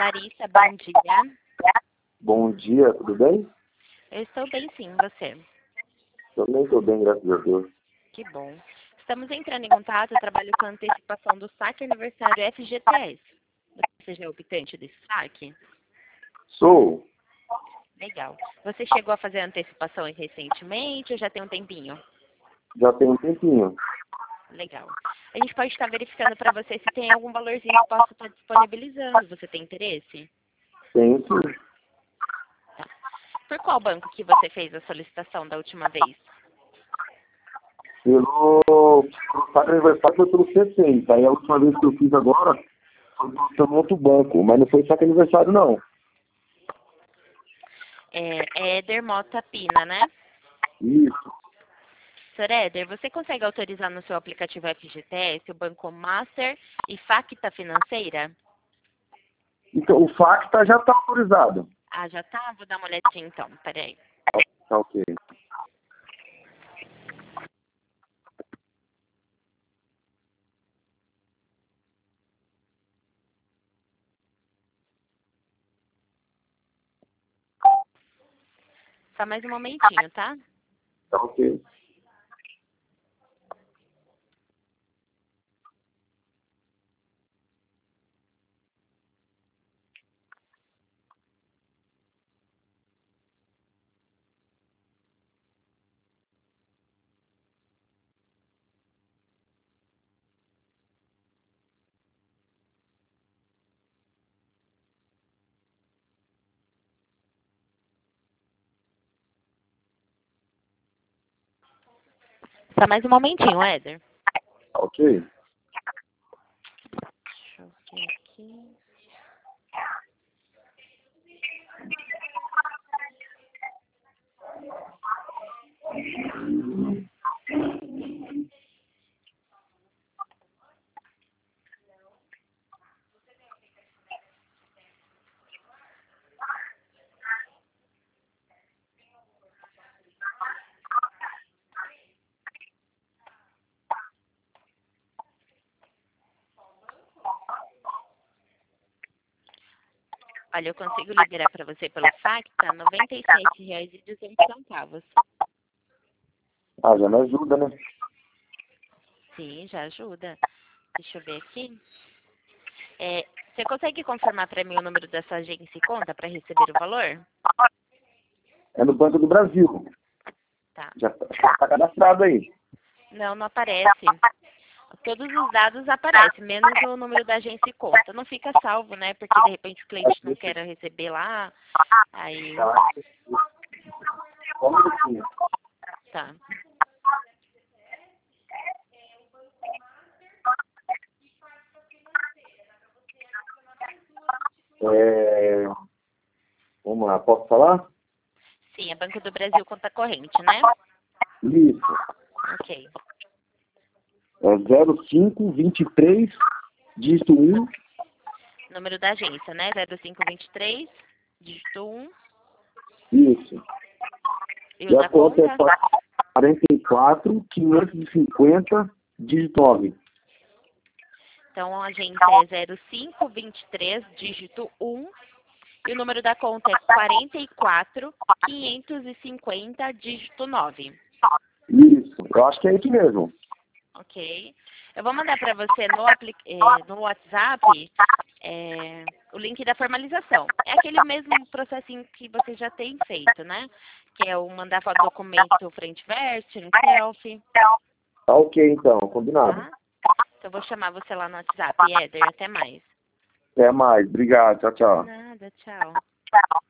Larissa, bom dia. Bom dia, tudo bem? Eu estou bem sim, você? Também estou bem, graças a Deus. Que bom. Estamos entrando em contato, eu trabalho com a antecipação do saque aniversário FGTS. Você já é optante desse saque? Sou. Legal. Você chegou a fazer a antecipação recentemente ou já tem um tempinho? Já tem um tempinho. Legal. A gente pode estar verificando para você se tem algum valorzinho que possa estar disponibilizando. Você tem interesse? Tem sim. Tá. Por qual banco que você fez a solicitação da última vez? Pelo saque aniversário foi pelo C6. Aí a última vez que eu fiz agora foi pelo outro banco, mas não foi saque aniversário não. É Éder Mota Pina, né? Isso. Sr. Éder, você consegue autorizar no seu aplicativo FGTS o Banco Master e Facta Financeira? Então, o FACTA já está autorizado. Ah, já tá? Vou dar uma olhadinha então. Peraí. Tá ok. Só mais um momentinho, tá? Tá ok. Só mais um momentinho, Éder. Tá ok. Deixa eu ver aqui. Olha, eu consigo liberar para você pelo Facta R$ 97,18. Ah, já me ajuda, né? Sim, já ajuda. Deixa eu ver aqui. Você consegue confirmar para mim o número da sua agência e conta para receber o valor? É no Banco do Brasil. Tá. Já tá cadastrado aí. Não, não aparece. Todos os dados aparecem, menos o número da agência e conta. Não fica salvo, né? Porque de repente o cliente não quer receber lá. Aí. Só um minutinho. Tá. Vamos lá, posso falar? Sim, é Banco do Brasil conta corrente, né? Isso. Ok. É 0523, dígito 1. Número da agência, né? 0523, dígito 1. Isso. E E o a da conta é conta? 44 550, dígito 9. Então a agência é 0523, dígito 1. E o número da conta é 44 550, dígito 9. Isso. Eu acho que é isso mesmo. Ok. Eu vou mandar para você no WhatsApp o link da formalização. É aquele mesmo processinho que você já tem feito, né? Que é o mandar foto do documento frente e verso, tira um selfie. Tá ok, então. Combinado. Tá? Então eu vou chamar você lá no WhatsApp, Éder. Até mais. Até mais. Obrigado. Tchau, tchau. Nada, tchau.